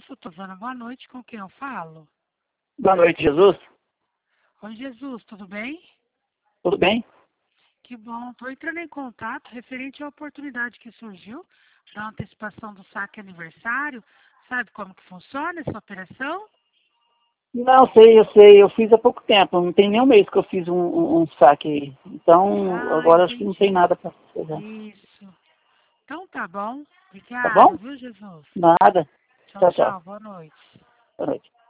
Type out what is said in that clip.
Sotosana, boa noite, com quem eu falo? Boa noite, Jesus. Oi, Jesus, tudo bem? Tudo bem? Que bom, estou entrando em contato referente à oportunidade que surgiu da antecipação do saque aniversário. Sabe como que funciona essa operação? Não, eu sei. Eu fiz há pouco tempo. Não tem nem um mês que eu fiz um saque. Então, Ah, agora acho que não tem entendi. nada para fazer. Isso. Então tá bom. Tá Obrigada, bom? viu, Jesus? Nada. Tchau, Tchau, tchau. tchau, boa noite. Boa noite.